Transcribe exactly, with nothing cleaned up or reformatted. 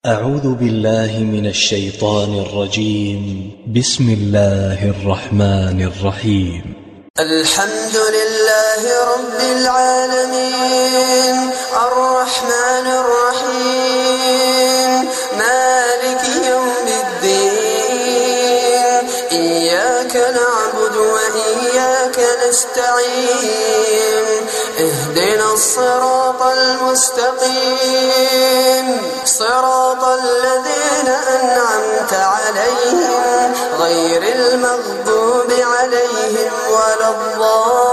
أعوذ بالله من الشيطان الرجيم. بسم الله الرحمن الرحيم. الحمد لله رب العالمين الرحمن الرحيم مالك يوم الدين إياك نعبد وإياك نستعين اهدنا الصراط المستقيم صراط الذين أنعمت عليهم غير المغضوب عليهم ولا الضالين.